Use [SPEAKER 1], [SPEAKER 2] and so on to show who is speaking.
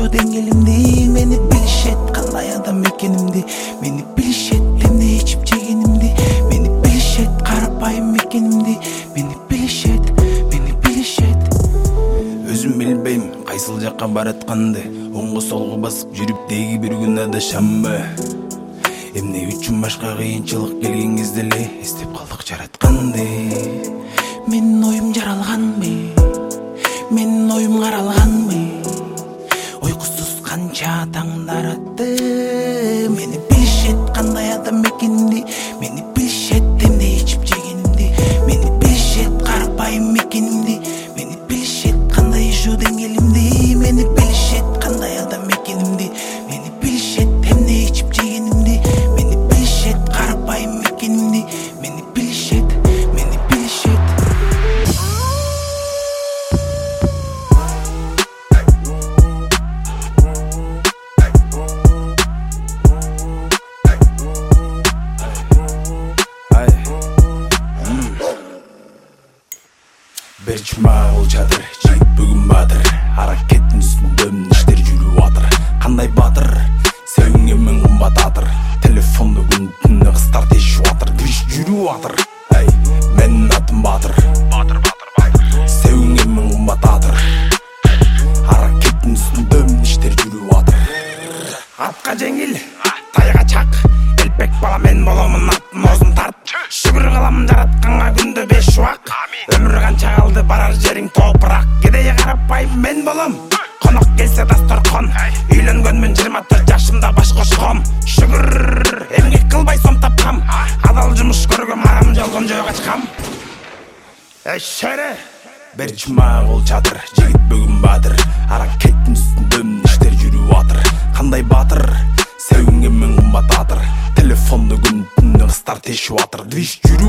[SPEAKER 1] жашоо деңгээлимди мени билишет, кандай адам экенимди мени билишет, эмне ичип жегенимди мени билишет, карапайым экенимди мени билишет, өзүм билбейм кайсыл жакка баратканды, оңго солго басып жүрүп деги бир күн адашамбы, эмне үчүн башка кыйынчылык келген кезде эле эстеп калдык жаратканды. Менин оюм жаралганбы, менин оюм каралганбы, уйкусуз канча таңдар атты, мени билишет, кандай адам экенимди мени билишет, эмне ичип жегенимди мени билишет, карапайым экенимди мени билишет, кандай жашоо деңгээлимди мени билишет, кандай адам экенимди мени билишет, эмне ичип жегенимди мени билишет, карапайым экенимди мени билишет. Берчи мага кол чатыр, жигит бүгүн баатыр, аракеттин үстүндө иштер жүрүп атыр. Кандай баатыр, сөгүнгөн мен кымбат атыр, телефонду күн түнү кыздар тешип атыр, кириш жүрүп атыр. Менин атым баатыр, сөгүнгөн мен кымбат атыр, аракеттин үстүндө иштер жүрүп атыр. Атка жеңил, тайга чак, элпек бала мен боломун, аттын оозун тарт. Шүгүр кыламын жаратканга күндө 5 убак. Өмүр канча калды, барар жериң топурак. Кедей карапайым мен болом, конок келсе дасторкон. Үйлөнгөнмүн 24 жашымда баш кошком. Шүгүр эмгек кылбай сом тапкам, адал жумуш көргөм, арам жолгон жөө качкам. Шере берчи мага кол чатыр, жигит бүгүн баатыр, аракеттин үстүндө иштер жүрүп атыр. Кандай баатыр, сөгүнгөн мен кымбат атыр, телефонду күн түнү кыздар тешип атыр, кириш жүрүп